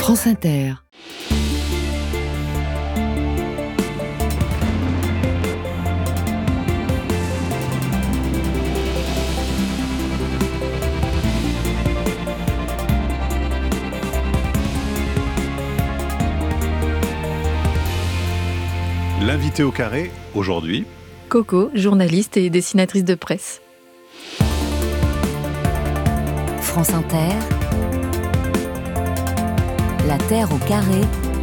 France Inter. L'invité au carré, aujourd'hui, Coco, journaliste et dessinatrice de presse. France Inter. La Terre au carré.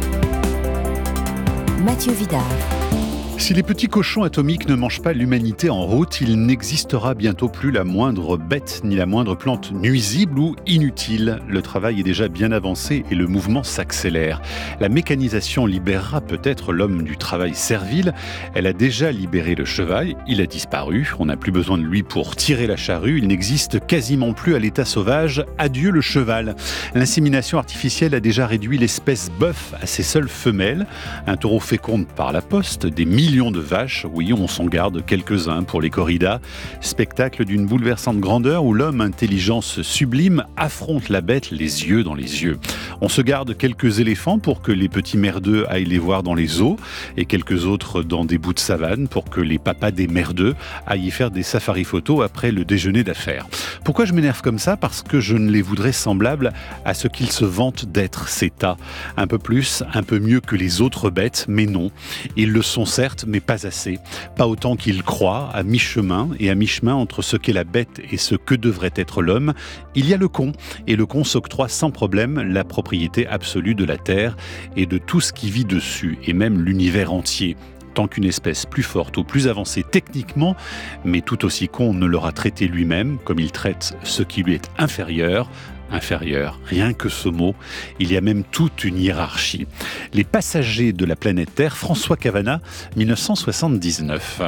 Mathieu Vidard. Si les petits cochons atomiques ne mangent pas l'humanité en route, il n'existera bientôt plus la moindre bête ni la moindre plante nuisible ou inutile. Le travail est déjà bien avancé et le mouvement s'accélère. La mécanisation libérera peut-être l'homme du travail servile. Elle a déjà libéré le cheval, il a disparu. On n'a plus besoin de lui pour tirer la charrue. Il n'existe quasiment plus à l'état sauvage. Adieu le cheval. L'insémination artificielle a déjà réduit l'espèce bœuf à ses seules femelles. Un taureau féconde par la poste, des millions de vaches, oui, on s'en garde quelques-uns pour les corridas. Spectacle d'une bouleversante grandeur où l'homme, intelligence sublime, affronte la bête les yeux dans les yeux. On se garde quelques éléphants pour que les petits merdeux aillent les voir dans les eaux et quelques autres dans des bouts de savane pour que les papas des merdeux aillent y faire des safaris photos après le déjeuner d'affaires. Pourquoi je m'énerve comme ça ? Parce que je ne les voudrais semblables à ce qu'ils se vantent d'être, ces tas. Un peu plus, un peu mieux que les autres bêtes, mais non. Ils le sont certes, mais pas assez. Pas autant qu'ils croient, à mi-chemin, et à mi-chemin entre ce qu'est la bête et ce que devrait être l'homme, il y a le con. Et le con s'octroie sans problème la propriété absolue de la Terre et de tout ce qui vit dessus, et même l'univers entier. Tant qu'une espèce plus forte ou plus avancée techniquement, mais tout aussi con ne l'aura traité lui-même, comme il traite ce qui lui est inférieur, rien que ce mot, il y a même toute une hiérarchie. Les passagers de la planète Terre, François Cavanna, 1979.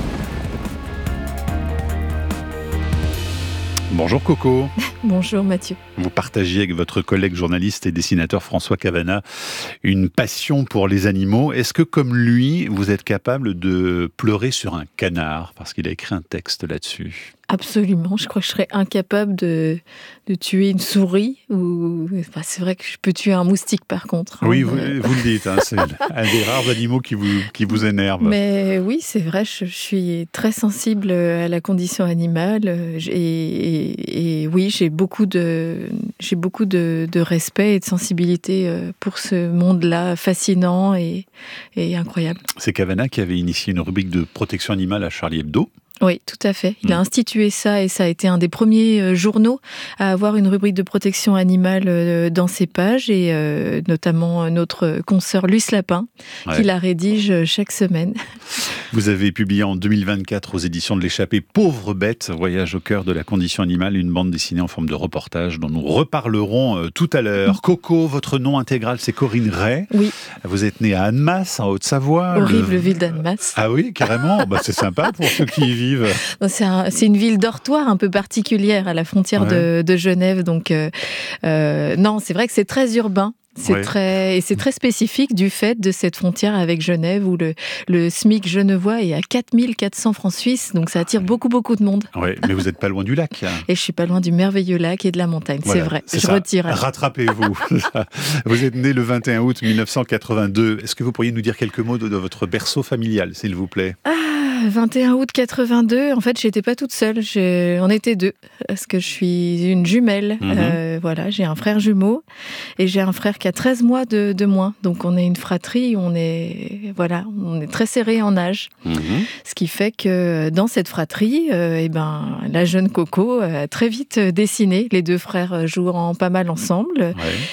Bonjour Coco. Bonjour Mathieu. Vous partagiez avec votre collègue journaliste et dessinateur François Cavanna une passion pour les animaux. Est-ce que comme lui, vous êtes capable de pleurer sur un canard ? Parce qu'il a écrit un texte là-dessus. Absolument, je crois que je serais incapable de tuer une souris. Enfin, c'est vrai que je peux tuer un moustique par contre. Oui, vous le dites, hein, c'est un des rares animaux qui vous énerve. Mais oui, c'est vrai, je suis très sensible à la condition animale et oui, j'ai beaucoup de respect et de sensibilité pour ce monde-là fascinant et incroyable. C'est Cavanna qui avait initié une rubrique de protection animale à Charlie Hebdo. Oui, tout à fait. Il a institué ça et ça a été un des premiers journaux à avoir une rubrique de protection animale dans ses pages et notamment notre consoeur Luce Lapin qui la rédige chaque semaine. Vous avez publié en 2024 aux éditions de l'Échappée Pauvre bête, voyage au cœur de la condition animale, une bande dessinée en forme de reportage dont nous reparlerons tout à l'heure. Coco, votre nom intégral c'est Corinne Ray. Oui. Vous êtes née à Annemasse, en Haute-Savoie. Horrible ville d'Annemasse. Ah oui, carrément. C'est sympa pour ceux qui y vivent. C'est une ville dortoir un peu particulière à la frontière de Genève. Donc, non, c'est vrai que c'est très urbain. C'est très spécifique du fait de cette frontière avec Genève où le SMIC genevois est à 4400 francs suisses, donc ça attire beaucoup de monde. Oui, mais vous n'êtes pas loin du lac. Et je suis pas loin du merveilleux lac et de la montagne, c'est vrai. Je retire. Rattrapez-vous. Vous êtes né le 21 août 1982. Est-ce que vous pourriez nous dire quelques mots de votre berceau familial, s'il vous plaît ? 21 août 82, en fait, j'étais pas toute seule. On était deux, parce que je suis une jumelle. Voilà, j'ai un frère jumeau et j'ai un frère qui a 13 mois de moins. Donc, on est une fratrie, on est très serrés en âge. Ce qui fait que dans cette fratrie, la jeune Coco a très vite dessiné. Les deux frères jouant pas mal ensemble.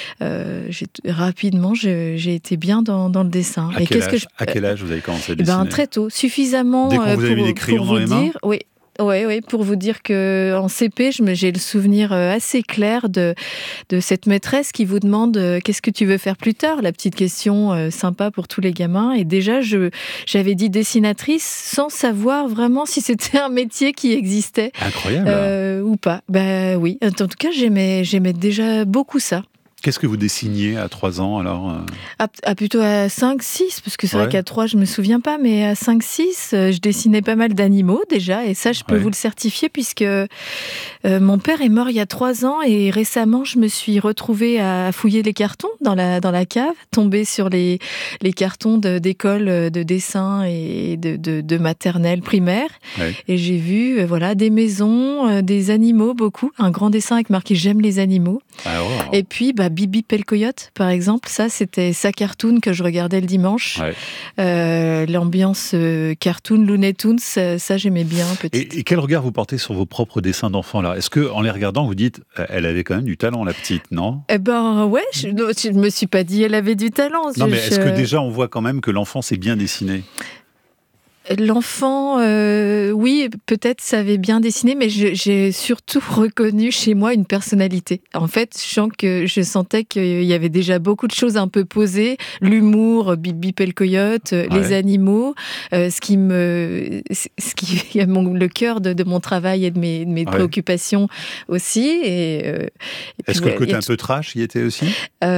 Rapidement, j'ai été bien dans le dessin. À quel âge vous avez commencé à dessiner ? Très tôt, suffisamment. Dès qu'on vous avez mis des crayons dans les mains ? Oui, pour vous dire qu'en CP, j'ai le souvenir assez clair de cette maîtresse qui vous demande qu'est-ce que tu veux faire plus tard ? La petite question sympa pour tous les gamins. Et déjà, j'avais dit dessinatrice sans savoir vraiment si c'était un métier qui existait. Incroyable. Ou pas. Oui, en tout cas, j'aimais déjà beaucoup ça. Qu'est-ce que vous dessiniez à 3 ans alors Plutôt à 5, 6, parce que c'est vrai qu'à 3, je me souviens pas, mais à 5, 6, je dessinais pas mal d'animaux déjà, et ça, je peux vous le certifier, puisque mon père est mort il y a 3 ans, et récemment, je me suis retrouvée à fouiller les cartons dans la cave, tomber sur les cartons d'école de dessin et de maternelle primaire, et j'ai vu des maisons, des animaux, beaucoup, un grand dessin avec marqué « J'aime les animaux ». Et puis, Bibi Pelcoyote, par exemple, ça, c'était sa cartoon que je regardais le dimanche. L'ambiance cartoon, Looney Tunes, ça, j'aimais bien, petite. Et quel regard vous portez sur vos propres dessins d'enfants, là ? Est-ce qu'en les regardant, vous dites, elle avait quand même du talent, la petite, non ? Je me suis pas dit, elle avait du talent. Non, mais est-ce que déjà, on voit quand même que l'enfant s'est bien dessiné ? L'enfant, oui, peut-être savait bien dessiner, mais j'ai surtout reconnu chez moi une personnalité. En fait, je sentais qu'il y avait déjà beaucoup de choses un peu posées, l'humour, Bibi Pelcoyote, les animaux, ce qui est le cœur de mon travail et de mes préoccupations aussi. Est-ce que le côté un peu trash y était aussi ?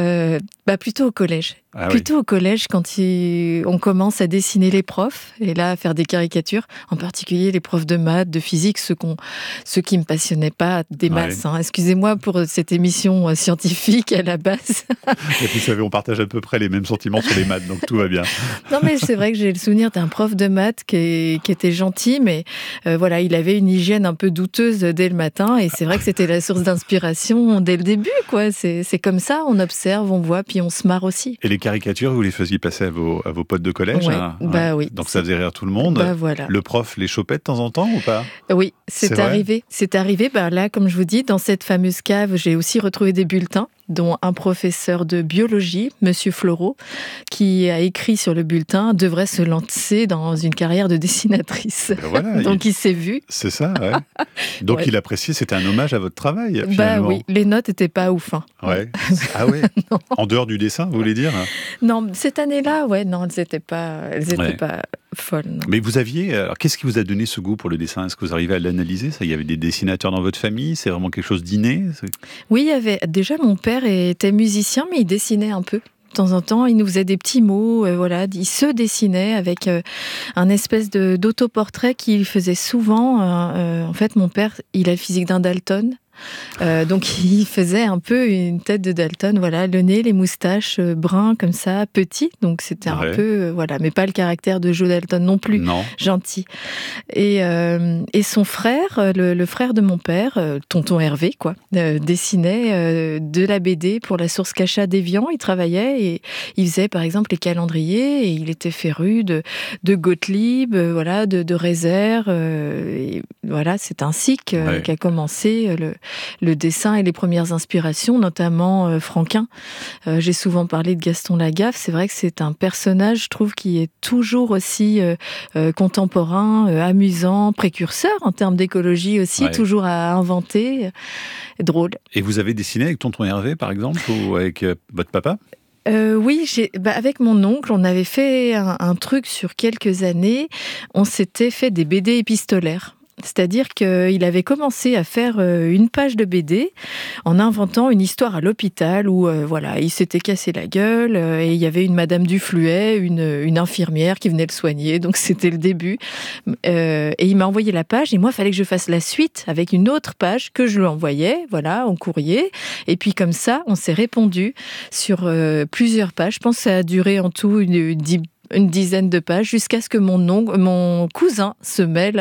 Plutôt au collège. Plutôt au collège, quand on commence à dessiner les profs, et là, à faire des caricatures, en particulier les profs de maths, de physique, ceux qui me passionnaient pas des masses. Excusez-moi pour cette émission scientifique à la base. Et puis, vous savez, on partage à peu près les mêmes sentiments sur les maths, donc tout va bien. Non, mais c'est vrai que j'ai le souvenir d'un prof de maths qui était gentil, mais il avait une hygiène un peu douteuse dès le matin, et c'est vrai que c'était la source d'inspiration dès le début, quoi. C'est comme ça, on observe, on voit, puis on se marre aussi. Et les caricatures, vous les faisiez passer à vos potes de collège ? Oui. Donc ça faisait rire tout le monde. Le prof les chopait de temps en temps ou pas ? Oui, c'est arrivé. C'est arrivé. Là, comme je vous dis, dans cette fameuse cave, j'ai aussi retrouvé des bulletins, dont un professeur de biologie, Monsieur Floreau, qui a écrit sur le bulletin « devrait se lancer dans une carrière de dessinatrice ». Donc il s'est vu. C'est ça, ouais. Donc il appréciait, c'était un hommage à votre travail, finalement. Oui, les notes n'étaient pas ouf. Ouais. Ah ouais. En dehors du dessin, vous voulez dire ? Non, cette année-là, elles n'étaient pas folles. Non. Mais vous aviez... Alors, qu'est-ce qui vous a donné ce goût pour le dessin ? Est-ce que vous arrivez à l'analyser ? Il y avait des dessinateurs dans votre famille ? C'est vraiment quelque chose d'inné ? Oui, il y avait... Déjà, mon père était musicien, mais il dessinait un peu. De temps en temps, il nous faisait des petits mots, il se dessinait avec un espèce d'autoportrait qu'il faisait souvent. En fait, mon père, il a le physique d'un Dalton. Donc il faisait un peu une tête de Dalton, le nez, les moustaches bruns comme ça, petits, donc c'était un peu, mais pas le caractère de Joe Dalton non plus, gentil. Et son frère, le frère de mon père, tonton Hervé, dessinait de la BD pour la Source Cachat d'Évian. Il travaillait et il faisait par exemple les calendriers, et il était féru de Gottlieb, de Rézère, et c'est ainsi qu'a commencé le dessin et les premières inspirations, notamment Franquin. J'ai souvent parlé de Gaston Lagaffe. C'est vrai que c'est un personnage, je trouve, qui est toujours aussi contemporain, amusant, précurseur en termes d'écologie aussi, toujours à inventer, drôle. Et vous avez dessiné avec tonton Hervé, par exemple, ou avec votre papa ? Oui, avec mon oncle, on avait fait un truc sur quelques années. On s'était fait des BD épistolaires. C'est-à-dire qu'il avait commencé à faire une page de BD en inventant une histoire à l'hôpital où il s'était cassé la gueule et il y avait une Madame Dufluet, une infirmière qui venait le soigner, donc c'était le début. Et il m'a envoyé la page et moi, il fallait que je fasse la suite avec une autre page que je lui envoyais, en courrier. Et puis comme ça, on s'est répondu sur plusieurs pages. Je pense que ça a duré en tout une dizaine de pages, jusqu'à ce que mon cousin se mêle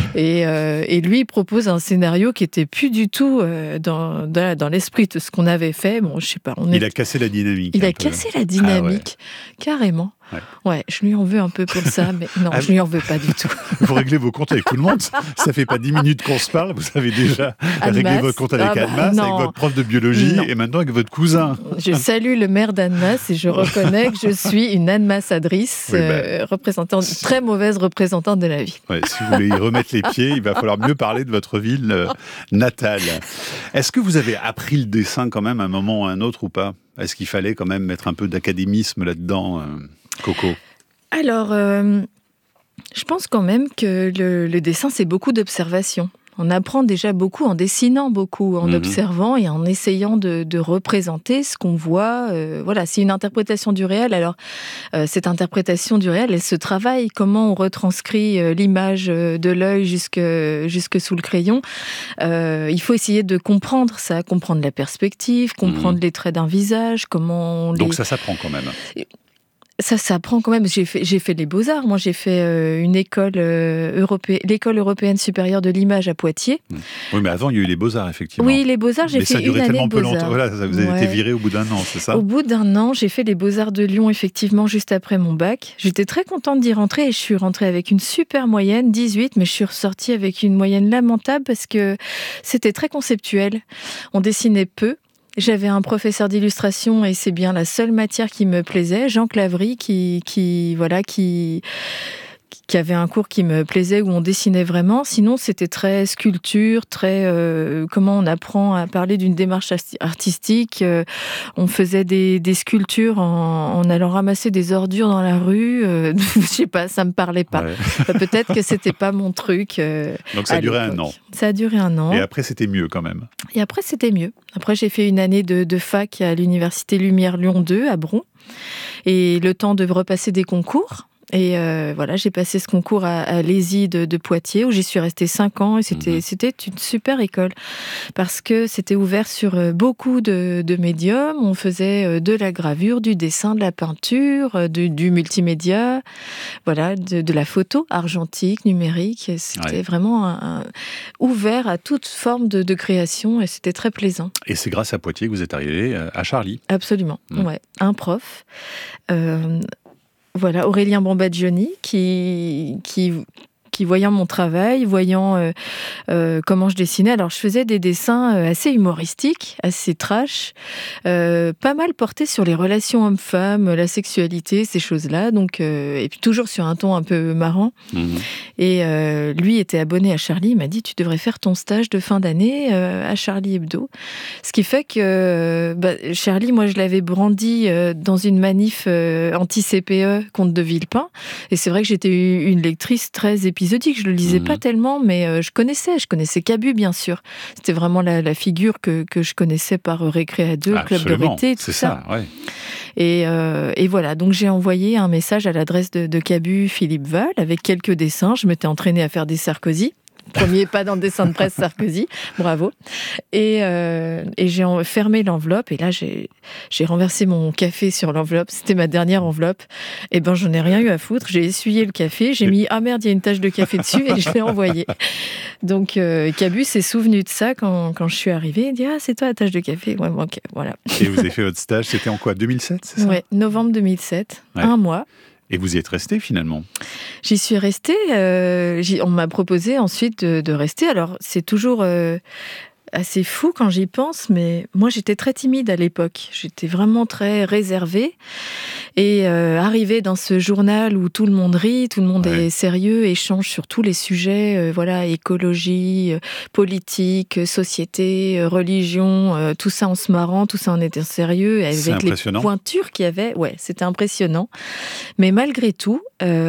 et lui il propose un scénario qui était plus du tout dans l'esprit de ce qu'on avait fait. Bon, je sais pas. Il a cassé la dynamique. Il a cassé la dynamique, carrément. Ouais, je lui en veux un peu pour ça, mais non, je lui en veux pas du tout. Vous réglez vos comptes avec tout le monde. Ça fait pas 10 minutes qu'on se parle. Vous avez déjà réglé votre compte avec Annemasse, avec votre prof de biologie et maintenant avec votre cousin. Je salue le maire d'Annemasse et je reconnais que je suis une Annemasse-adrice, très mauvaise représentante de la vie. Si vous voulez y remettre les pieds, il va falloir mieux parler de votre ville natale. Est-ce que vous avez appris le dessin quand même à un moment ou à un autre ou pas ? Est-ce qu'il fallait quand même mettre un peu d'académisme là-dedans, Coco ? Alors, je pense quand même que le dessin, c'est beaucoup d'observation. On apprend déjà beaucoup en dessinant beaucoup, en observant et en essayant de représenter ce qu'on voit. Voilà, c'est une interprétation du réel. Alors, cette interprétation du réel, elle se travaille. Comment on retranscrit l'image de l'œil jusque sous le crayon. Il faut essayer de comprendre ça, comprendre la perspective, comprendre les traits d'un visage, comment... Donc ça s'apprend quand même. Ça s'apprend quand même. J'ai fait les Beaux-Arts. Moi, j'ai fait une école l'école européenne supérieure de l'image à Poitiers. Oui, mais avant, il y a eu les Beaux-Arts, effectivement. Oui, les Beaux-Arts, j'ai fait une année de Beaux-Arts. Voilà, vous avez été viré au bout d'un an, c'est ça ? Au bout d'un an, j'ai fait les Beaux-Arts de Lyon, effectivement, juste après mon bac. J'étais très contente d'y rentrer et je suis rentrée avec une super moyenne, 18, mais je suis ressortie avec une moyenne lamentable parce que c'était très conceptuel. On dessinait peu. J'avais un professeur d'illustration et c'est bien la seule matière qui me plaisait, Jean Clavry, qui avait un cours qui me plaisait où on dessinait vraiment. Sinon, c'était très sculpture, très comment on apprend à parler d'une démarche artistique. On faisait des sculptures en allant ramasser des ordures dans la rue. Je sais pas, ça me parlait pas. Ouais. Peut-être que c'était pas mon truc. Donc ça a duré un an. Ça a duré un an. Et après, c'était mieux quand même. Et après, c'était mieux. Après, j'ai fait une année de fac à l'université Lumière Lyon 2 à Bron. Et le temps de repasser des concours. Et voilà, j'ai passé ce concours à l'ESI de Poitiers, où j'y suis restée 5 ans. Et c'était une super école, parce que c'était ouvert sur beaucoup de médiums. On faisait de la gravure, du dessin, de la peinture, du multimédia, voilà, de la photo argentique, numérique. C'était vraiment ouvert à toute forme de création, et c'était très plaisant. Et c'est grâce à Poitiers que vous êtes arrivé à Charlie. Absolument, ouais. Un prof... Voilà, Aurélien Bambadjioni, qui voyant mon travail, voyant comment je dessinais. Alors, je faisais des dessins assez humoristiques, assez trash, pas mal portés sur les relations hommes-femmes, la sexualité, ces choses-là. Donc, et puis toujours sur un ton un peu marrant. Et lui était abonné à Charlie. Il m'a dit, tu devrais faire ton stage de fin d'année à Charlie Hebdo. Ce qui fait que Charlie, moi, je l'avais brandi dans une manif anti-CPE contre De Villepin. Et c'est vrai que j'étais une lectrice très épisodique. Je le lisais pas tellement, mais je connaissais Cabu, bien sûr. C'était vraiment la figure que je connaissais par Récré à deux, Club Dorothée, tout ça. Ouais. Et voilà, donc j'ai envoyé un message à l'adresse de Cabu, Philippe Val, avec quelques dessins. Je m'étais entraînée à faire des Sarkozy. Premier pas dans le dessin de presse, Sarkozy, bravo. Et j'ai fermé l'enveloppe, et là j'ai renversé mon café sur l'enveloppe. C'était ma dernière enveloppe. Et ben j'en ai rien eu à foutre. J'ai essuyé le café, j'ai mis ah merde, il y a une tache de café dessus, et je l'ai envoyé. Donc Cabu s'est souvenu de ça quand je suis arrivée. Il dit ah c'est toi la tache de café. Ouais, bon, okay, voilà. Et vous avez fait votre stage, c'était en quoi, 2007, c'est ça ? Ouais, novembre 2007, un mois. Et vous y êtes restée finalement ? J'y suis restée. On m'a proposé ensuite de rester. Alors, c'est toujours assez fou quand j'y pense, mais moi, j'étais très timide à l'époque. J'étais vraiment très réservée. Et arriver dans ce journal où tout le monde rit, tout le monde est sérieux, échange sur tous les sujets, voilà, écologie, politique, société, religion, tout ça en se marrant, tout ça en étant sérieux, avec les pointures qu'il y avait. Ouais, c'était impressionnant. Mais malgré tout,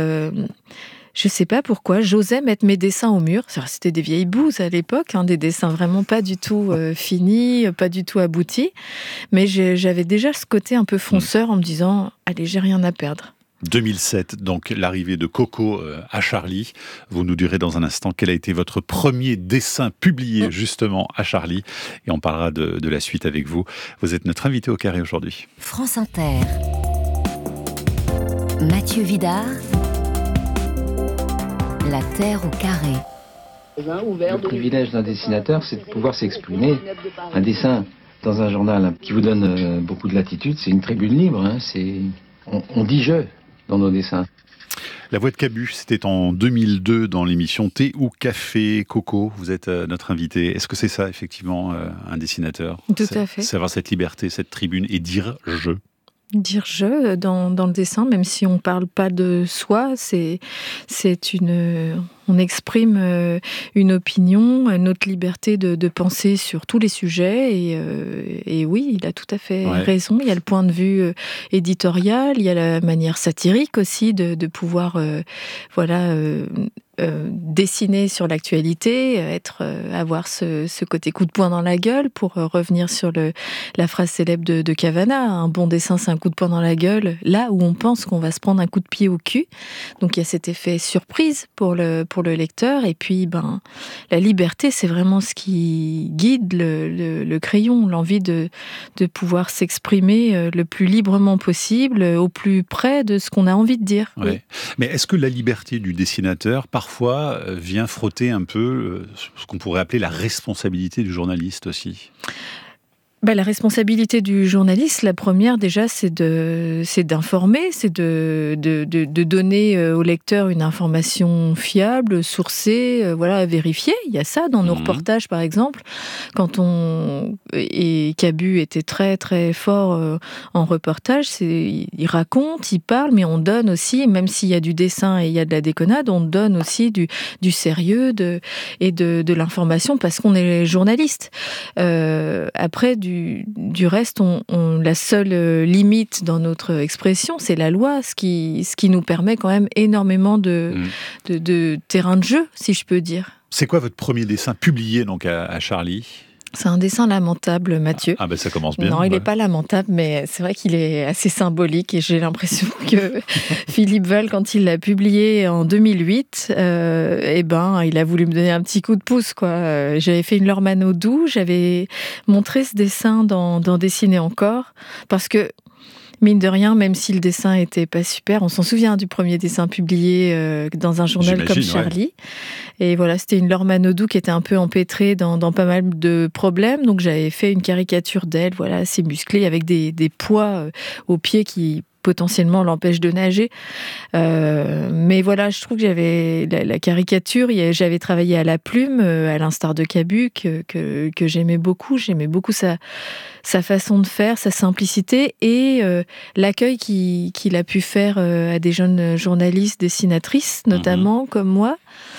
je sais pas pourquoi, j'osais mettre mes dessins au mur. C'était des vieilles bouses à l'époque, des dessins vraiment pas du tout finis, pas du tout aboutis. Mais j'avais déjà ce côté un peu fonceur en me disant « Allez, j'ai rien à perdre ». 2007, donc l'arrivée de Coco à Charlie. Vous nous direz dans un instant quel a été votre premier dessin publié justement à Charlie. Et on parlera de la suite avec vous. Vous êtes notre invité au Carré aujourd'hui. France Inter. Mathieu Vidard. La Terre au carré. Le privilège d'un dessinateur, c'est de pouvoir s'exprimer. Un dessin dans un journal qui vous donne beaucoup de latitude, c'est une tribune libre. On dit « je » dans nos dessins. La voix de Cabu, c'était en 2002 dans l'émission Thé ou Café. Coco, vous êtes notre invité. Est-ce que c'est ça, effectivement, un dessinateur ? Tout à fait. C'est avoir cette liberté, cette tribune et dire « je ». Dire je dans le dessin, même si on parle pas de soi, on exprime une opinion, notre liberté de penser sur tous les sujets, et oui, il a tout à fait raison. Il y a le point de vue éditorial, il y a la manière satirique aussi de pouvoir dessiner sur l'actualité, avoir ce côté coup de poing dans la gueule, pour revenir sur la phrase célèbre de Cavana, un bon dessin c'est un coup de poing dans la gueule, là où on pense qu'on va se prendre un coup de pied au cul. Donc il y a cet effet surprise pour le lecteur, et puis la liberté, c'est vraiment ce qui guide le crayon, l'envie de pouvoir s'exprimer le plus librement possible, au plus près de ce qu'on a envie de dire. Ouais. Oui. Mais est-ce que la liberté du dessinateur, parfois, vient frotter un peu ce qu'on pourrait appeler la responsabilité du journaliste aussi ? La responsabilité du journaliste, la première déjà, c'est d'informer, c'est de donner au lecteur une information fiable, sourcée, vérifiée. Il y a ça dans nos reportages, par exemple. Et Cabu était très très fort en reportage, il raconte, il parle, mais on donne aussi, même s'il y a du dessin et il y a de la déconnade, on donne aussi du sérieux et de l'information, parce qu'on est journaliste. Après, du reste, la seule limite dans notre expression, c'est la loi, ce qui nous permet quand même énormément de terrain de jeu, si je peux dire. C'est quoi votre premier dessin publié donc à Charlie ? C'est un dessin lamentable, Mathieu. Ah ça commence bien. Non, il n'est pas lamentable, mais c'est vrai qu'il est assez symbolique, et j'ai l'impression que Philippe Val, quand il l'a publié en 2008, il a voulu me donner un petit coup de pouce, quoi. J'avais fait une Lormano doux, j'avais montré ce dessin dans Dessiner encore, parce que mine de rien, même si le dessin était pas super, on s'en souvient du premier dessin publié dans un journal comme Charlie. Ouais. Et voilà, c'était une Laure Manodou qui était un peu empêtrée dans pas mal de problèmes. Donc j'avais fait une caricature d'elle, assez musclée, avec des poids aux pieds qui potentiellement l'empêche de nager. Mais voilà, je trouve que j'avais la caricature, j'avais travaillé à la plume, à l'instar de Cabu, que j'aimais beaucoup. J'aimais beaucoup sa façon de faire, sa simplicité, et l'accueil qu'il a pu faire à des jeunes journalistes, dessinatrices, notamment, comme moi.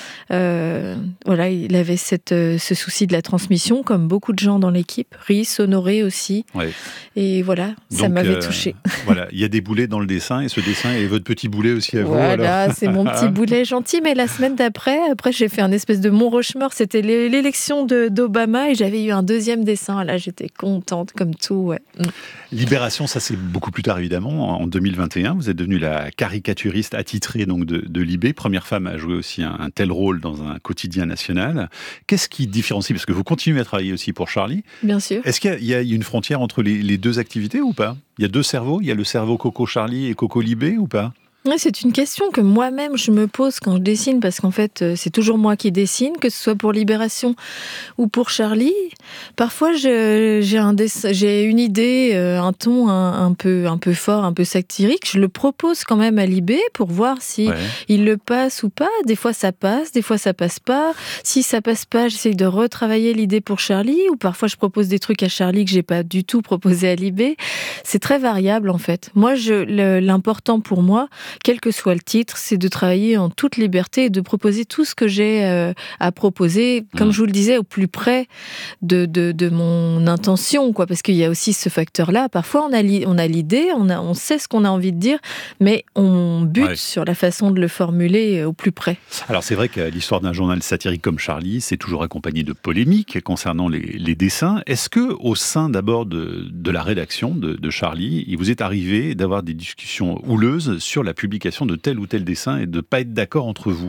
Il avait ce souci de la transmission, comme beaucoup de gens dans l'équipe. Rhys, Honoré aussi. Ouais. Et voilà, ça m'avait touchée. Voilà, il y a des boulets dans le dessin, et ce dessin est votre petit boulet aussi à vous. Voilà, c'est mon petit boulet gentil. Mais la semaine d'après, j'ai fait un espèce de Mont Rushmore. C'était l'élection d'Obama, et j'avais eu un deuxième dessin. Là, j'étais contente comme tout. Ouais. Libération, ça c'est beaucoup plus tard évidemment. En 2021, vous êtes devenue la caricaturiste attitrée donc de Libé, première femme à jouer aussi un tel rôle dans un quotidien national. Qu'est-ce qui différencie ? Parce que vous continuez à travailler aussi pour Charlie. Bien sûr. Est-ce qu'il y a une frontière entre les deux activités ou pas ? Il y a deux cerveaux ? Il y a le cerveau Coco Charlie et Coco Libé ou pas ? Oui, c'est une question que moi-même je me pose quand je dessine, parce qu'en fait c'est toujours moi qui dessine, que ce soit pour Libération ou pour Charlie. Parfois j'ai une idée, un ton un peu fort, un peu satirique. Je le propose quand même à Libé pour voir si il le passe ou pas. Des fois ça passe pas. Si ça passe pas, j'essaie de retravailler l'idée pour Charlie, ou parfois je propose des trucs à Charlie que j'ai pas du tout proposé à Libé. C'est très variable en fait. Moi, l'important pour moi, quel que soit le titre, c'est de travailler en toute liberté et de proposer tout ce que j'ai à proposer, comme je vous le disais, au plus près de mon intention, quoi. Parce qu'il y a aussi ce facteur-là. Parfois, on a l'idée, on sait ce qu'on a envie de dire, mais on bute sur la façon de le formuler au plus près. Alors, c'est vrai que l'histoire d'un journal satirique comme Charlie, c'est toujours accompagné de polémiques concernant les dessins. Est-ce que, au sein d'abord de la rédaction de Charlie, il vous est arrivé d'avoir des discussions houleuses sur la publication de tel ou tel dessin et de ne pas être d'accord entre vous ?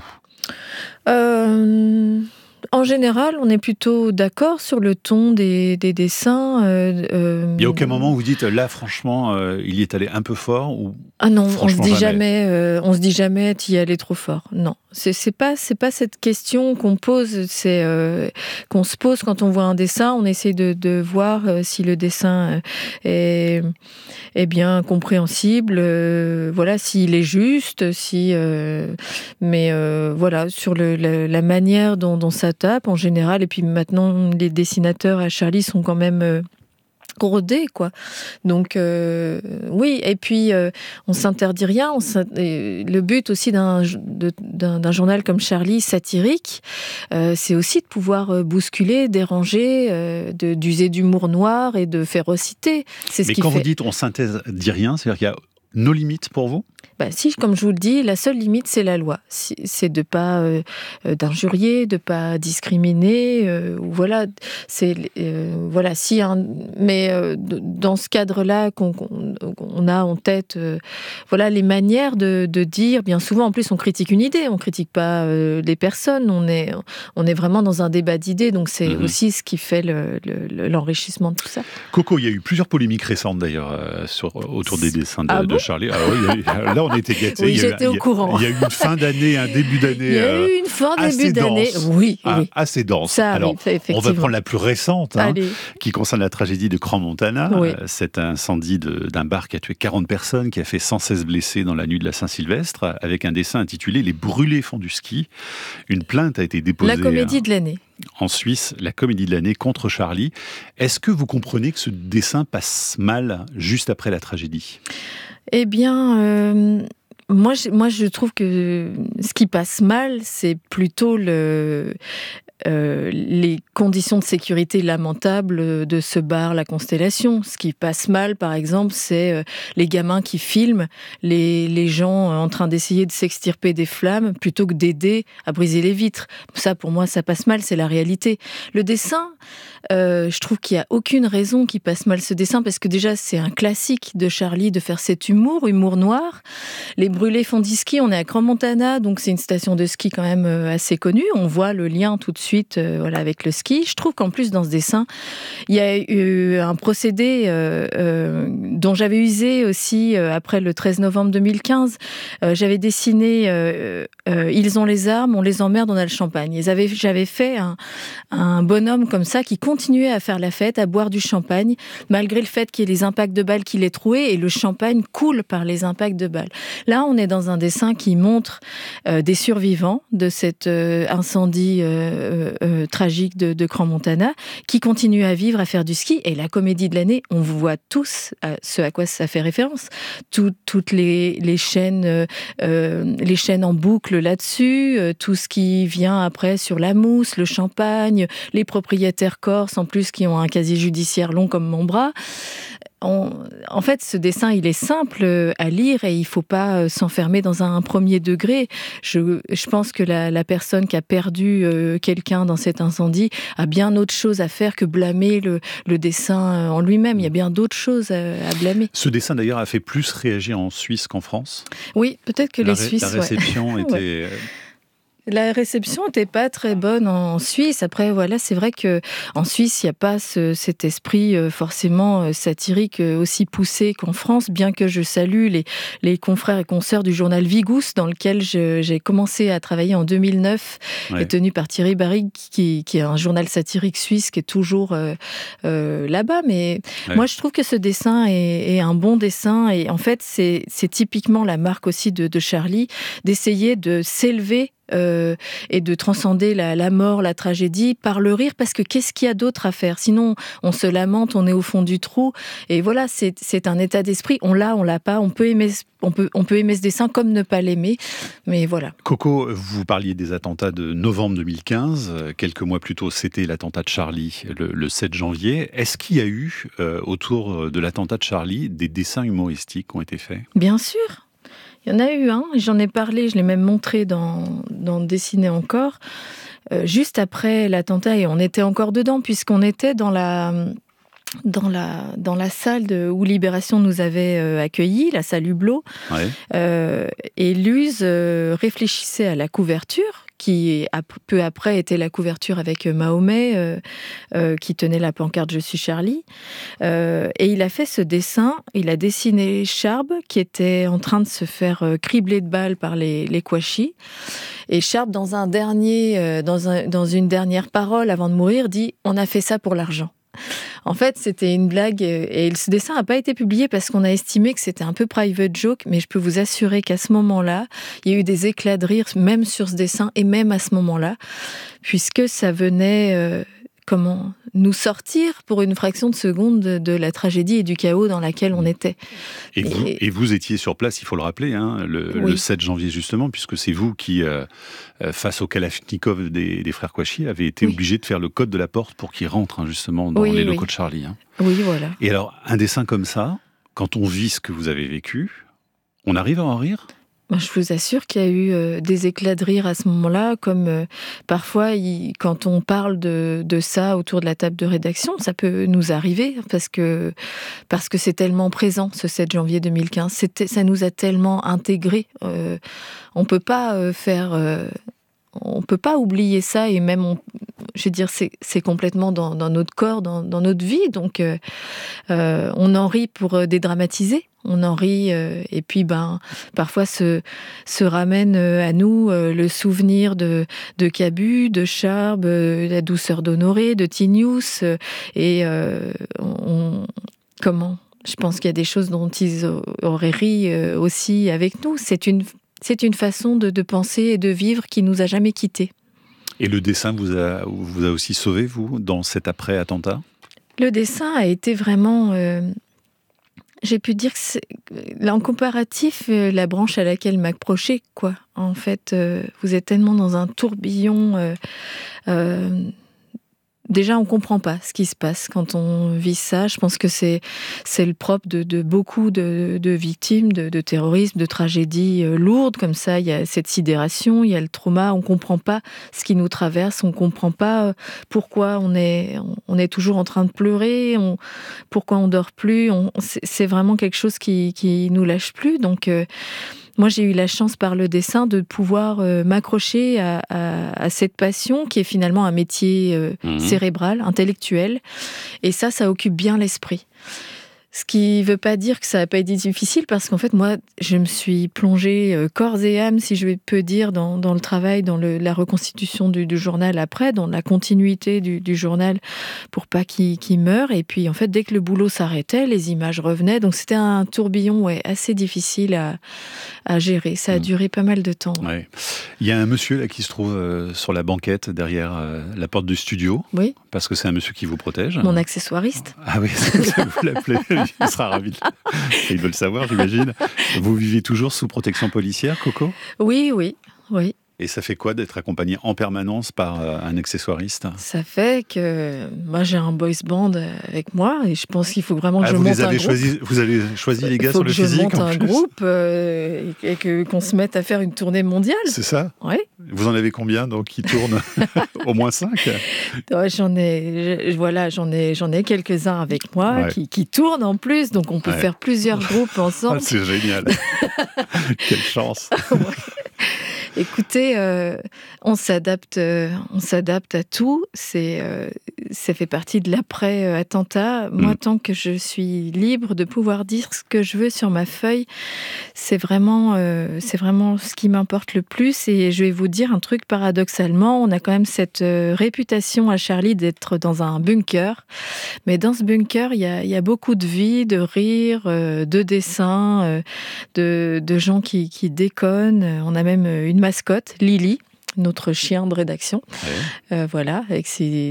En général, on est plutôt d'accord sur le ton des dessins. Il n'y a aucun moment où vous dites, là, franchement, il y est allé un peu fort ou... Ah non, on se dit jamais, t'y allais trop fort. Non, c'est pas cette question qu'on pose, c'est qu'on se pose quand on voit un dessin. On essaie de voir si le dessin est bien compréhensible, s'il est juste, sur la manière dont ça tape en général. Et puis maintenant, les dessinateurs à Charlie sont quand même rodés, quoi. Donc oui, et puis on s'interdit rien. Le but aussi d'un journal comme Charlie, satirique, c'est aussi de pouvoir bousculer, déranger, d'user d'humour noir et de férocité. C'est ce Mais qui quand fait... vous dites on s'interdit rien, c'est-à-dire qu'il y a nos limites pour vous ? Si, comme je vous le dis, la seule limite, c'est la loi. C'est de pas d'injurier, de pas discriminer. Voilà, dans ce cadre-là, qu'on a en tête, les manières de dire. Bien souvent, en plus, on critique une idée, on critique pas des personnes. On est vraiment dans un débat d'idées. Donc c'est aussi ce qui fait l'enrichissement de tout ça. Coco, il y a eu plusieurs polémiques récentes d'ailleurs autour des dessins de Charlie. Ah oui, là, on était gâtés. Oui, j'étais au courant. Il y a eu une fin d'année, un début d'année. Il y a eu une fin début d'année. Oui. Assez dense. Ça Alors, arrive, effectivement. on va prendre la plus récente, qui concerne la tragédie de Crans-Montana. Oui. Cet incendie d'un bar qui a tué 40 personnes, qui a fait 116 blessés dans la nuit de la Saint-Sylvestre, avec un dessin intitulé « Les brûlés font du ski ». Une plainte a été déposée. La comédie de l'année. En Suisse, la comédie de l'année contre Charlie. Est-ce que vous comprenez que ce dessin passe mal juste après la tragédie ? Eh bien, moi, je trouve que ce qui passe mal, c'est plutôt les conditions de sécurité lamentables de ce bar, la Constellation. Ce qui passe mal, par exemple, c'est les gamins qui filment les gens en train d'essayer de s'extirper des flammes plutôt que d'aider à briser les vitres. Ça, pour moi, ça passe mal, c'est la réalité. Le dessin, je trouve qu'il n'y a aucune raison qu'il passe mal ce dessin, parce que déjà, c'est un classique de Charlie de faire cet humour noir. Les brûlés font du ski, on est à Crans-Montana, donc c'est une station de ski quand même assez connue. On voit le lien tout de suite avec le ski. Je trouve qu'en plus, dans ce dessin, il y a eu un procédé dont j'avais usé aussi après le 13 novembre 2015. J'avais dessiné Ils ont les armes, on les emmerde, on a le champagne. J'avais fait un bonhomme comme ça qui continuait à faire la fête, à boire du champagne, malgré le fait qu'il y ait les impacts de balles qui l'aient troué, et le champagne coule par les impacts de balles. Là, on est dans un dessin qui montre des survivants de cet incendie tragique de Crans-Montana, qui continuent à vivre, à faire du ski. Et la comédie de l'année, on voit tous ce à quoi ça fait référence. Toutes les chaînes en boucle là-dessus, tout ce qui vient après sur la mousse, le champagne, les propriétaires corses en plus qui ont un casier judiciaire long comme mon bras. En fait, ce dessin, il est simple à lire et il ne faut pas s'enfermer dans un premier degré. Je pense que la personne qui a perdu quelqu'un dans cet incendie a bien autre chose à faire que blâmer le dessin en lui-même. Il y a bien d'autres choses à blâmer. Ce dessin, d'ailleurs, a fait plus réagir en Suisse qu'en France. Oui, peut-être que les Suisses... La réception était... La réception n'était pas très bonne en Suisse. Après, voilà, c'est vrai qu'en Suisse, il n'y a pas cet esprit forcément satirique aussi poussé qu'en France, bien que je salue les confrères et consoeurs du journal Vigous, dans lequel j'ai commencé à travailler en 2009, et tenu par Thierry Barrigue, qui est un journal satirique suisse qui est toujours là-bas. Mais moi, je trouve que ce dessin est un bon dessin. Et en fait, c'est typiquement la marque aussi de Charlie, d'essayer de s'élever et de transcender la mort, la tragédie par le rire, parce que qu'est-ce qu'il y a d'autre à faire ? Sinon, on se lamente, on est au fond du trou. Et voilà, c'est un état d'esprit. On l'a pas. On peut aimer ce dessin comme ne pas l'aimer. Mais voilà. Coco, vous parliez des attentats de novembre 2015. Quelques mois plus tôt, c'était l'attentat de Charlie, le 7 janvier. Est-ce qu'il y a eu, autour de l'attentat de Charlie, des dessins humoristiques qui ont été faits ? Bien sûr. Il y en a eu un, j'en ai parlé, je l'ai même montré dans Dessiner encore, juste après l'attentat, et on était encore dedans, puisqu'on était dans la salle où Libération nous avait accueillis, la salle Hublot. Et Luz réfléchissait à la couverture, qui peu après était la couverture avec Mahomet, qui tenait la pancarte « Je suis Charlie ». Et il a fait ce dessin, il a dessiné Charb, qui était en train de se faire cribler de balles par les Kouachis. Et Charb, dans une dernière parole avant de mourir, dit « On a fait ça pour l'argent ». En fait, c'était une blague, et ce dessin n'a pas été publié parce qu'on a estimé que c'était un peu private joke, mais je peux vous assurer qu'à ce moment-là, il y a eu des éclats de rire, même sur ce dessin, et même à ce moment-là, puisque ça venait nous sortir pour une fraction de seconde de la tragédie et du chaos dans laquelle on était. Et vous étiez sur place, il faut le rappeler, le 7 janvier justement, puisque c'est vous qui, face au Kalachnikov des frères Kouachi, avez été obligé de faire le code de la porte pour qu'ils rentrent justement dans les locaux de Charlie. Oui, voilà. Et alors, un dessin comme ça, quand on vit ce que vous avez vécu, On arrive à en rire ? Je vous assure qu'il y a eu des éclats de rire à ce moment-là, comme parfois, quand on parle de ça autour de la table de rédaction, ça peut nous arriver, parce que c'est tellement présent, ce 7 janvier 2015. Ça nous a tellement intégrés. On peut pas on peut pas oublier ça, et même, je veux dire, c'est complètement dans notre corps, dans notre vie. Donc, on en rit pour dédramatiser. On en rit, et puis parfois se ramène à nous le souvenir de Cabu, de Charb, la douceur d'Honoré, de Tinius, et je pense qu'il y a des choses dont ils auraient ri aussi avec nous. C'est une façon de penser et de vivre qui nous a jamais quittés. Et le dessin vous a aussi sauvé, vous, dans cet après-attentat ? Le dessin a été vraiment... j'ai pu dire que en comparatif, la branche à laquelle m'approcher, quoi. En fait, vous êtes tellement dans un tourbillon. Déjà, on comprend pas ce qui se passe quand on vit ça. Je pense que c'est le propre de beaucoup de victimes de terrorisme, de tragédies lourdes comme ça. Il y a cette sidération, il y a le trauma. On comprend pas ce qui nous traverse. On comprend pas pourquoi on est toujours en train de pleurer. Pourquoi on dort plus. C'est vraiment quelque chose qui nous lâche plus. Donc moi, j'ai eu la chance par le dessin de pouvoir m'accrocher à cette passion qui est finalement un métier cérébral, intellectuel. Et ça occupe bien l'esprit. Ce qui ne veut pas dire que ça n'a pas été difficile, parce qu'en fait, moi, je me suis plongée corps et âme, si je peux dire, dans le travail, dans la reconstitution du journal après, dans la continuité du journal pour pas qu'il meure. Et puis, en fait, dès que le boulot s'arrêtait, les images revenaient. Donc, c'était un tourbillon assez difficile à gérer. Ça a duré pas mal de temps. Ouais. Il y a un monsieur là qui se trouve sur la banquette derrière la porte du studio. Oui. Parce que c'est un monsieur qui vous protège. Mon accessoiriste. Ah oui, ça vous l'appelez. Il sera ravi. Il veut le savoir, j'imagine. Vous vivez toujours sous protection policière, Coco ? Oui. Et ça fait quoi d'être accompagné en permanence par un accessoiriste ? Ça fait que moi j'ai un boys band avec moi, et je pense qu'il faut vraiment que je monte un groupe. Vous avez choisi les gars sur le physique ? Il faut que je monte un groupe et qu'on se mette à faire une tournée mondiale. C'est ça ? Oui. Vous en avez combien donc qui tournent ? Au moins 5 ? Ouais, j'en ai quelques-uns avec moi qui tournent en plus, donc on peut faire plusieurs groupes ensemble. Ah, c'est génial. Quelle chance. Écoutez, on s'adapte à tout. Ça fait partie de l'après-attentat. Moi, tant que je suis libre de pouvoir dire ce que je veux sur ma feuille, c'est vraiment ce qui m'importe le plus. Et je vais vous dire un truc, paradoxalement, on a quand même cette réputation à Charlie d'être dans un bunker. Mais dans ce bunker, il y a beaucoup de vie, de rire, de dessins, de gens qui déconnent. On a même une mascotte, Lily, notre chien de rédaction. Ouais. Voilà, avec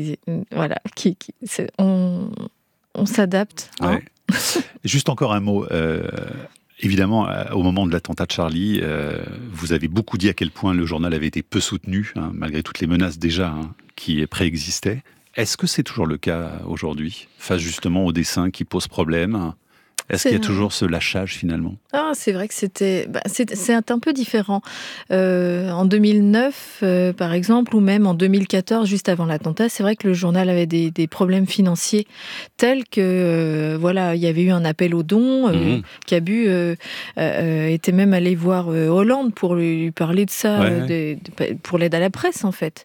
on s'adapte. Hein. Ouais. Juste encore un mot. Évidemment, au moment de l'attentat de Charlie, vous avez beaucoup dit à quel point le journal avait été peu soutenu, malgré toutes les menaces déjà qui préexistaient. Est-ce que c'est toujours le cas aujourd'hui, face justement au dessin qui pose problème ? Est-ce qu'il y a toujours ce lâchage finalement ? C'est vrai que c'est un peu différent. En 2009, par exemple, ou même en 2014, juste avant l'attentat, c'est vrai que le journal avait des problèmes financiers tels que, il y avait eu un appel aux dons. Cabu était même allé voir Hollande pour lui parler de ça, pour l'aide à la presse en fait.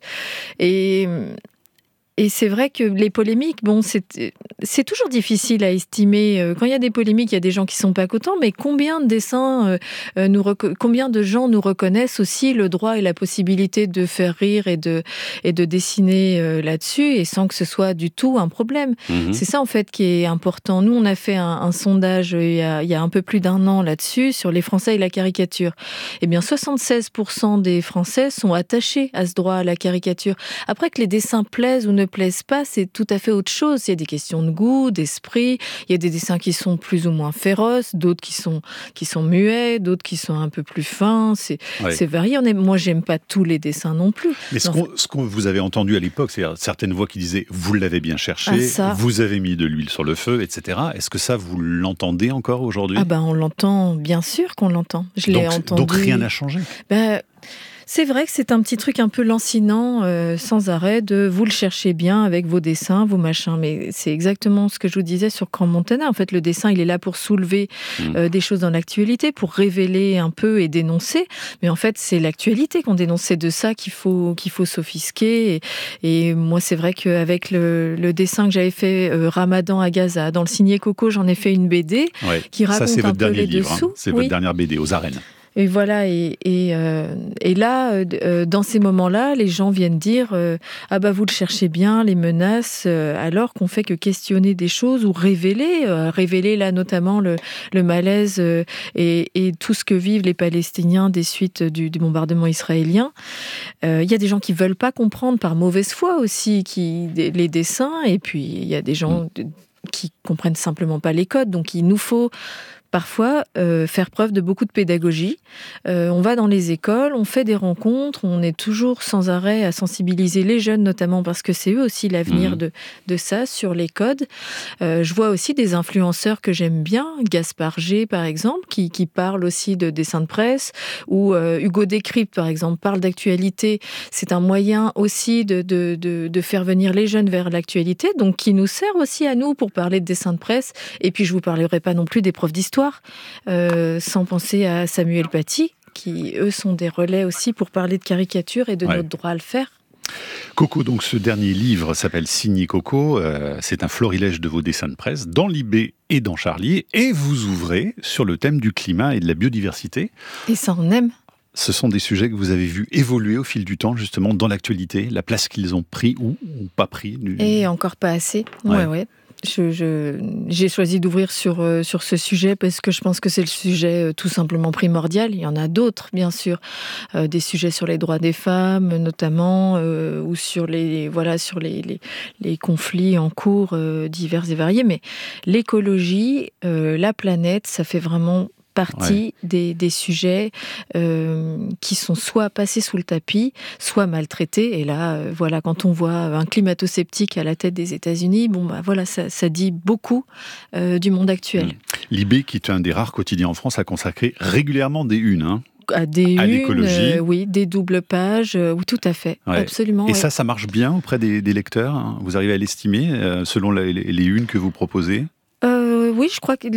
Et c'est vrai que les polémiques, c'est toujours difficile à estimer. Quand il y a des polémiques, il y a des gens qui sont pas contents, mais combien de dessins, combien de gens nous reconnaissent aussi le droit et la possibilité de faire rire et de dessiner là-dessus, et sans que ce soit du tout un problème. C'est ça en fait qui est important. Nous, on a fait un sondage il y a un peu plus d'1 an là-dessus, sur les Français et la caricature. Eh bien, 76% des Français sont attachés à ce droit à la caricature. Après que les dessins plaisent ou ne plaisent pas, c'est tout à fait autre chose. Il y a des questions de goût, d'esprit, il y a des dessins qui sont plus ou moins féroces, d'autres qui sont muets, d'autres qui sont un peu plus fins, c'est varié. Moi, j'aime pas tous les dessins non plus. Mais ce que vous avez entendu à l'époque, c'est certaines voix qui disaient « vous l'avez bien cherché, vous avez mis de l'huile sur le feu, etc. » Est-ce que ça, vous l'entendez encore aujourd'hui ? On l'entend, bien sûr qu'on l'entend. Je l'ai entendu. Donc rien n'a changé ? C'est vrai que c'est un petit truc un peu lancinant, sans arrêt, de vous le cherchez bien avec vos dessins, vos machins. Mais c'est exactement ce que je vous disais sur Crans-Montana. En fait, le dessin, il est là pour soulever des choses dans l'actualité, pour révéler un peu et dénoncer. Mais en fait, c'est l'actualité qu'on dénonce. C'est de ça qu'il faut s'offusquer. Et moi, c'est vrai qu'avec le dessin que j'avais fait, Ramadan à Gaza, dans le signé Coco, j'en ai fait une BD qui raconte un peu les dessous. C'est votre dernière BD, aux arènes. Et voilà, et là, dans ces moments-là, les gens viennent dire vous le cherchez bien, les menaces, alors qu'on fait que questionner des choses ou révéler là notamment le malaise et tout ce que vivent les Palestiniens des suites du bombardement israélien. Il y a des gens qui veulent pas comprendre par mauvaise foi aussi les dessins, et puis il y a des gens qui comprennent simplement pas les codes, donc il nous faut parfois faire preuve de beaucoup de pédagogie. On va dans les écoles, on fait des rencontres, on est toujours sans arrêt à sensibiliser les jeunes, notamment parce que c'est eux aussi l'avenir de ça, sur les codes. Je vois aussi des influenceurs que j'aime bien, Gaspard G par exemple, qui parle aussi de dessin de presse, ou Hugo Décrypte par exemple, parle d'actualité. C'est un moyen aussi de faire venir les jeunes vers l'actualité, donc qui nous sert aussi à nous pour parler de dessin de presse. Et puis je vous parlerai pas non plus des profs d'histoire, sans penser à Samuel Paty, qui, eux, sont des relais aussi pour parler de caricature et de notre droit à le faire. Coco, donc ce dernier livre s'appelle Signé Coco, c'est un florilège de vos dessins de presse dans Libé et dans Charlie, et vous ouvrez sur le thème du climat et de la biodiversité. Et ça, on aime. Ce sont des sujets que vous avez vus évoluer au fil du temps, justement, dans l'actualité, la place qu'ils ont pris ou pas pris. Et encore pas assez, ouais. J'ai choisi d'ouvrir sur ce sujet parce que je pense que c'est le sujet tout simplement primordial. Il y en a d'autres, bien sûr, des sujets sur les droits des femmes, notamment, ou sur les conflits en cours divers et variés. Mais l'écologie, la planète, ça fait vraiment partie des sujets qui sont soit passés sous le tapis, soit maltraités. Et là, quand on voit un climato-sceptique à la tête des États-Unis, ça dit beaucoup du monde actuel. Libé, qui est un des rares quotidiens en France, a consacré régulièrement des unes, à l'écologie. Des doubles pages, oui, tout à fait, absolument. Et ça marche bien auprès des lecteurs, hein. Vous arrivez à l'estimer selon les unes que vous proposez? Oui, je crois que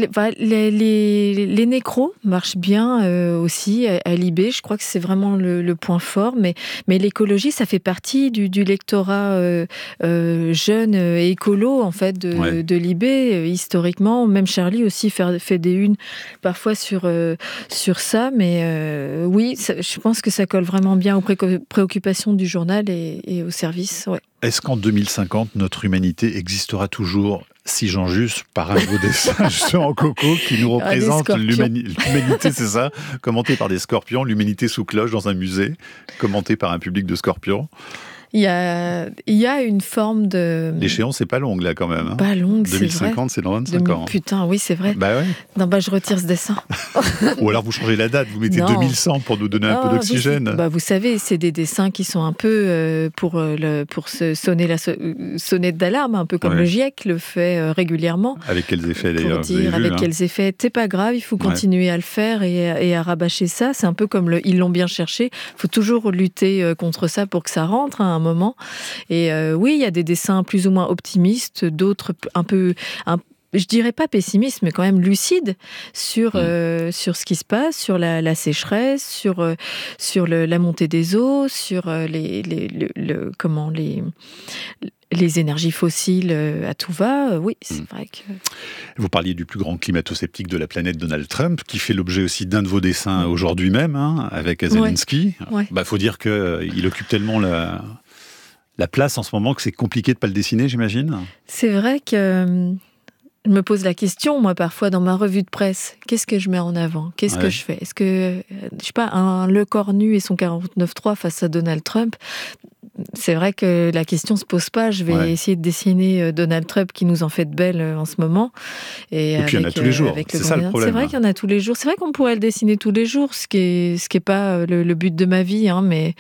les nécros marchent bien aussi à Libé. Je crois que c'est vraiment le point fort. Mais l'écologie, ça fait partie du lectorat jeune et écolo en fait de Libé historiquement. Même Charlie aussi fait des unes parfois sur ça. Mais oui, je pense que ça colle vraiment bien aux préoccupations du journal et au service. Ouais. Est-ce qu'en 2050, notre humanité existera toujours, si j'en juge, par un de vos dessins, justement, Coco, qui nous représente l'humanité, c'est ça, commenté par des scorpions, l'humanité sous cloche dans un musée, commenté par un public de scorpions? Il y a une forme de... L'échéance, c'est pas longue, là, quand même. Hein. Pas longue, c'est 2050, c'est dans 25 ans. Putain, oui, c'est vrai. Bah ouais. Non, je retire ce dessin. Ou alors vous changez la date, vous mettez 2100 pour nous donner un peu d'oxygène. Vous savez, c'est des dessins qui sont un peu pour sonner la sonnette d'alarme, un peu comme le GIEC le fait régulièrement. Avec quels effets, d'ailleurs? Pour dire avec quels effets. C'est pas grave, il faut continuer à le faire et à rabâcher ça. C'est un peu comme ils l'ont bien cherché. Il faut toujours lutter contre ça pour que ça rentre, hein, moment. Et oui, il y a des dessins plus ou moins optimistes, d'autres un peu, je dirais pas pessimistes, mais quand même lucides sur ce qui se passe, sur la sécheresse, sur la montée des eaux, sur les énergies fossiles à tout va. Oui, c'est vrai que... Vous parliez du plus grand climato-sceptique de la planète, Donald Trump, qui fait l'objet aussi d'un de vos dessins aujourd'hui même, avec Zelensky. Faut dire qu'il occupe tellement la place en ce moment que c'est compliqué de ne pas le dessiner, j'imagine. C'est vrai que je me pose la question, moi, parfois, dans ma revue de presse. Qu'est-ce que je mets en avant? Qu'est-ce que je fais? Est-ce que, je sais pas, Le Cornu et son 49.3 face à Donald Trump, c'est vrai que la question se pose pas. Je vais essayer de dessiner Donald Trump qui nous en fait de belles en ce moment. Et puis il y en a tous les jours, c'est ça le problème. C'est vrai qu'il y en a tous les jours. C'est vrai qu'on pourrait le dessiner tous les jours, ce qui est pas le but de ma vie, hein, mais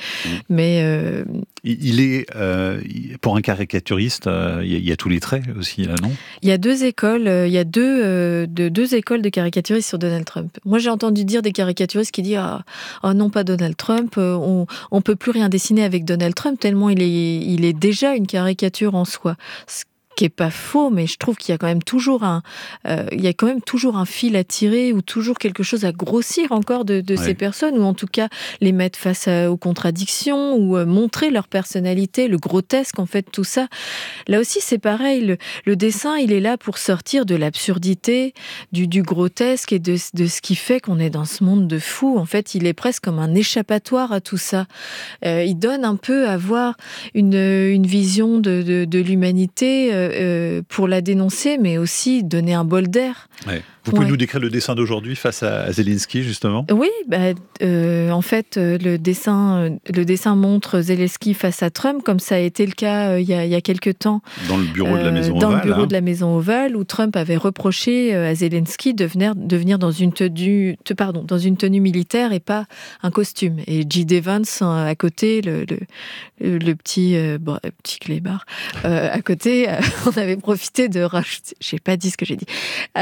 il est pour un caricaturiste, il y a tous les traits aussi là, non? Il y a deux écoles, deux écoles de caricaturistes sur Donald Trump. Moi, j'ai entendu dire des caricaturistes qui disent non, pas Donald Trump, on peut plus rien dessiner avec Donald Trump tellement il est déjà une caricature en soi. Ce qui est pas faux, mais je trouve qu'il y a quand même toujours un fil à tirer ou toujours quelque chose à grossir encore de ces personnes, ou en tout cas les mettre face aux contradictions ou montrer leur personnalité, le grotesque en fait, tout ça. Là aussi c'est pareil, le dessin il est là pour sortir de l'absurdité, du grotesque et de ce qui fait qu'on est dans ce monde de fous. En fait il est presque comme un échappatoire à tout ça. Il donne un peu à voir une vision de l'humanité pour la dénoncer, mais aussi donner un bol d'air. Ouais. Vous pouvez nous décrire le dessin d'aujourd'hui face à Zelensky, justement? Oui, en fait, le dessin montre Zelensky face à Trump, comme ça a été le cas il y a quelques temps. Dans le bureau de la Maison Ovale. Dans le bureau de la Maison Ovale, où Trump avait reproché à Zelensky de venir dans une tenue militaire et pas un costume. Et J.D. Vance, à côté, le petit clébard, à côté, on avait profité de rajouter, j'ai pas dit ce que j'ai dit,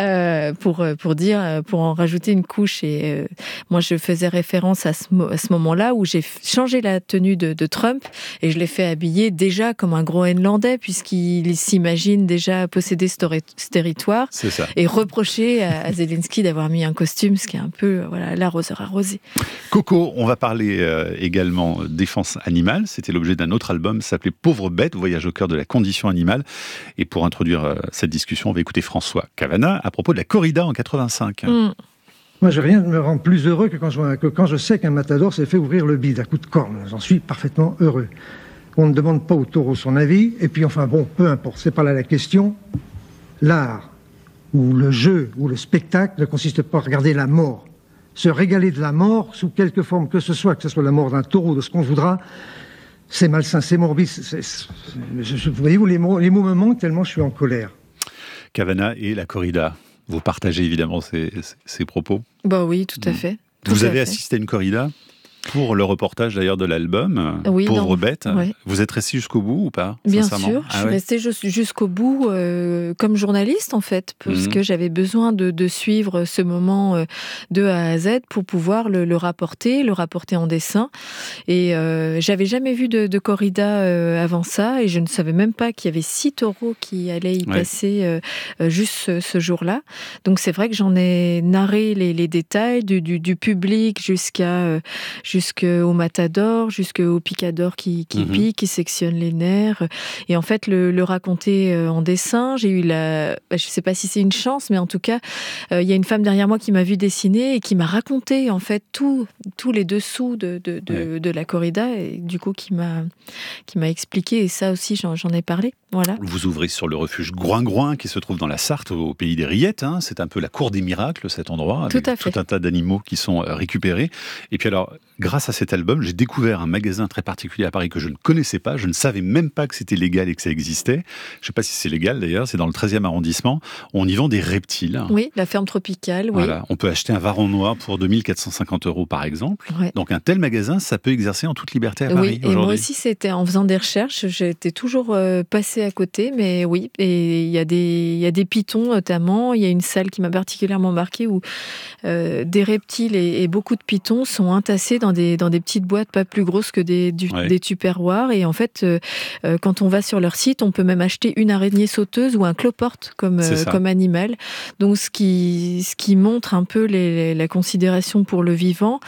pour en rajouter une couche. Et moi, je faisais référence à ce moment-là où j'ai changé la tenue de Trump et je l'ai fait habiller déjà comme un Groenlandais, puisqu'il s'imagine déjà posséder ce territoire. C'est ça. Et reprocher à Zelensky d'avoir mis un costume, ce qui est un peu l'arroseur arrosé. Coco, on va parler également défense animale. C'était l'objet d'un autre album, s'appelait Pauvre bête, voyage au cœur de la condition animale. Et pour introduire cette discussion, on va écouter François Cavana à propos de la corrida en 85. Moi, rien ne me rend plus heureux que quand je sais qu'un matador s'est fait ouvrir le bide à coups de corne. J'en suis parfaitement heureux. On ne demande pas au taureau son avis, et puis enfin bon, peu importe, c'est pas là la question. L'art, ou le jeu, ou le spectacle ne consiste pas à regarder la mort. Se régaler de la mort, sous quelque forme que ce soit la mort d'un taureau, de ce qu'on voudra, c'est malsain, c'est morbide. Voyez-vous, les mots me manquent tellement je suis en colère. Cavana et la corrida. Vous partagez évidemment ces propos? Bah oui, tout à fait. Vous avez assisté à une corrida pour le reportage d'ailleurs de l'album, Pauvre bête. Ouais. Vous êtes resté jusqu'au bout ou pas? Bien sûr, je suis restée jusqu'au bout comme journaliste en fait, parce que j'avais besoin de suivre ce moment de A à Z pour pouvoir le rapporter en dessin. Et j'avais jamais vu de corrida avant ça, et je ne savais même pas qu'il y avait 6 taureaux qui allaient y passer juste ce jour-là. Donc c'est vrai que j'en ai narré les détails du public jusqu'au matador, jusqu'au picador qui pique, qui sectionne les nerfs. Et en fait, le raconter en dessin, j'ai eu je sais pas si c'est une chance, mais en tout cas, il y a une femme derrière moi qui m'a vu dessiner et qui m'a raconté en fait tous les dessous de la corrida, et du coup qui m'a expliqué, et ça aussi j'en ai parlé. Voilà. Vous ouvrez sur le refuge Groin-Groin qui se trouve dans la Sarthe, au pays des Rillettes. C'est un peu la cour des miracles, cet endroit, avec tout un tas d'animaux qui sont récupérés. Et puis alors, grâce à cet album, j'ai découvert un magasin très particulier à Paris que je ne connaissais pas. Je ne savais même pas que c'était légal et que ça existait. Je ne sais pas si c'est légal d'ailleurs, c'est dans le 13e arrondissement. On y vend des reptiles. Oui, la ferme tropicale, oui. Voilà, on peut acheter un varan noir pour 2450 € par exemple. Ouais. Donc un tel magasin, ça peut exercer en toute liberté à Paris aujourd'hui. Et moi aussi, c'était en faisant des recherches, j'étais toujours passée à côté, mais oui. Et il y a des pitons notamment. Il y a une salle qui m'a particulièrement marquée où des reptiles et beaucoup de pitons sont entassés dans des petites boîtes pas plus grosses que des tupperwares. Et en fait, quand on va sur leur site, on peut même acheter une araignée sauteuse ou un cloporte comme animal. Donc ce qui montre un peu la considération pour le vivant,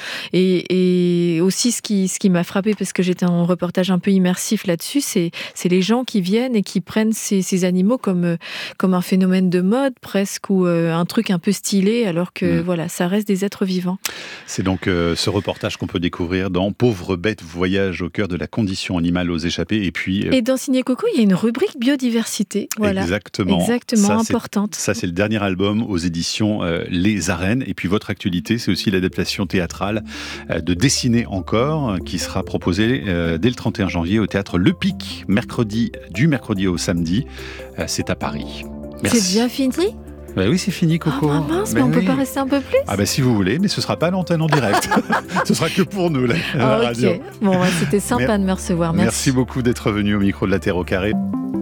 et aussi ce qui m'a frappée, parce que j'étais en reportage un peu immersif là-dessus, c'est les gens qui viennent et qui prennent ces animaux comme un phénomène de mode presque, ou un truc un peu stylé, alors que voilà, ça reste des êtres vivants. C'est donc ce reportage qu'on peut découvrir dans Pauvres bêtes, voyage au cœur de la condition animale aux échappées. Et dans Signé Coco, il y a une rubrique biodiversité. Voilà. Exactement ça, importante. Ça, c'est le dernier album aux éditions Les Arènes. Et puis votre actualité, c'est aussi l'adaptation théâtrale de Dessiner encore, qui sera proposée dès le 31 janvier au théâtre Le Pic, du mercredi au samedi. C'est à Paris. Merci. C'est déjà fini ? Oui, c'est fini, Coco. Oh, mince, mais on peut pas rester un peu plus ? Si vous voulez, mais ce sera pas à l'antenne en direct. Ce sera que pour nous, la radio. Bon, c'était sympa de me recevoir. Merci beaucoup d'être venu au micro de La Terre au Carré.